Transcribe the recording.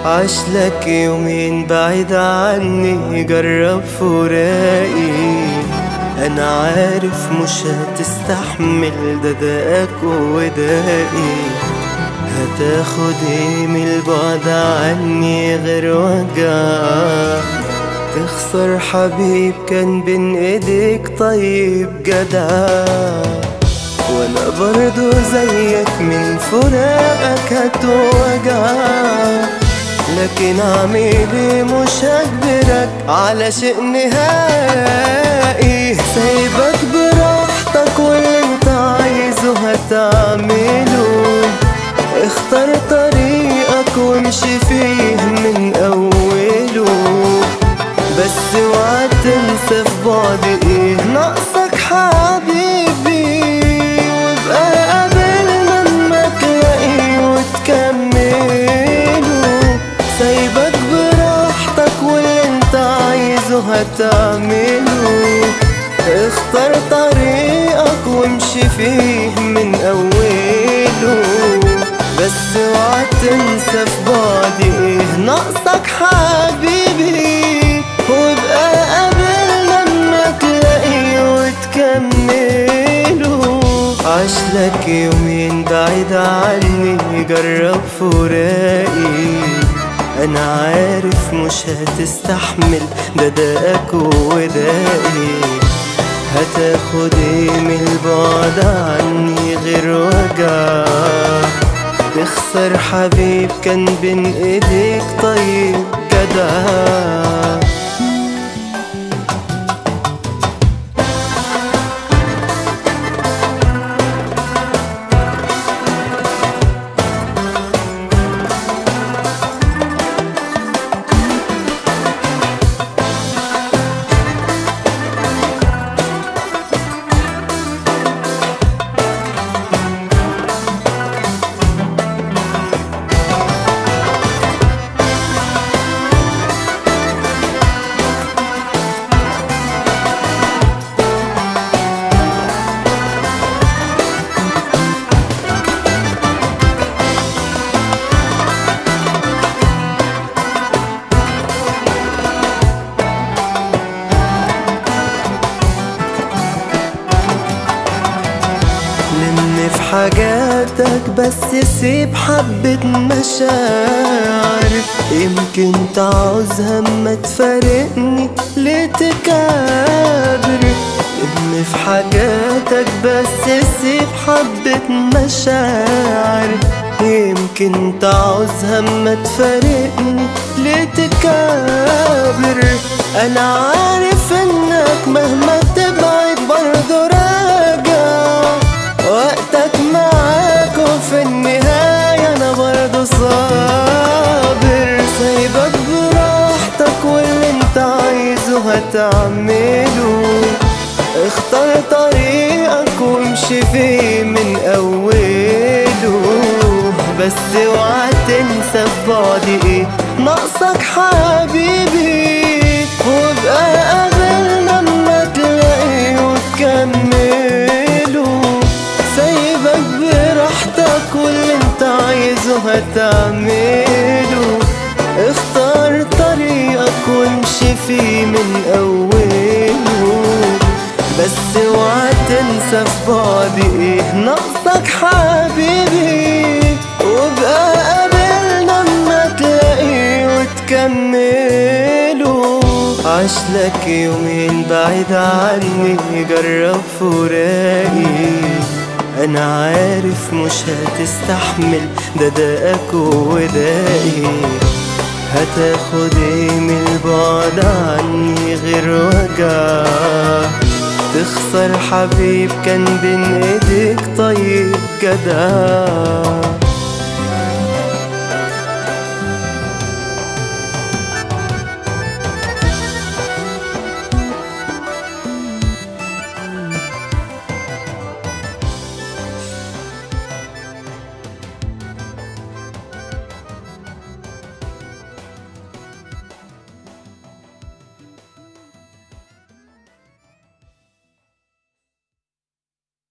عشلك يومين بعيد عني، جرب فراقي. انا عارف مش هتستحمل دقاك ودائي. هتاخد ايه من البعد عني غير وجع؟ تخسر حبيب كان بين ايديك طيب جدع. وانا برضو زيك من فراقك هتوجع، لكن اعمل ايه مش هجبرك على شيء نهائي. سايبك براحتك واللي انت عايزه هتعمله. اختار طريقك وامشي فيه من اوله، بس اوعى تنسى في بعد ايه ناقصك حبيبي. وابقى قابلنا اما تلاقيه وتكمله. سايبك براحتك واللي انت عايزه هتعمله. اختار طريقك وامشي فيه من اوله، بس اوعى تنسى في بعد ايه ناقصك حبيبي. وابقى قابلنا اما تلاقيه وتكمله. عشلك يومين بعيد عني، جرب فراقي. انا عارف مش هتستحمل دقاك ودائي. هتاخد ايه من البعد عني غير وجع؟ تخسر حبيب كان بين ايديك طيب جدع. في حاجاتك بس سيب حبة مشاعر. يمكن تعوزها اما تفارقني ليه تكابر. في حاجاتك بس سيب حبة مشاعر. يمكن تعوزها اما تفارقني ليه تكابر. انا عارف انك مهما تبعد برضه راجع. وقتك معاك وفي النهاية أنا برضه صابر. سايبك براحتك واللي انت عايزه هتعمله. اختار طريقك وامشي فيه من أوله، بس اوعى تنسى في بعد ايه ناقصك حبيبي. وابقى قابلنا اما تلاقيه وتكمله. سايبك براحتك واللي انت عايزه هتعمله. اختار طريقك وامشي فيه من اوله، بس اوعى تنسى في بعد ايه ناقصك حبيبي. وابقى قابلنا اما تلاقيه وتكمله. عشلك يومين بعيد عني، جرب فراقي. انا عارف مش هتستحمل دقاك ودائي. هتاخد ايه من البعد عني غير وجع؟ تخسر حبيب كان بين ايديك طيب جدع.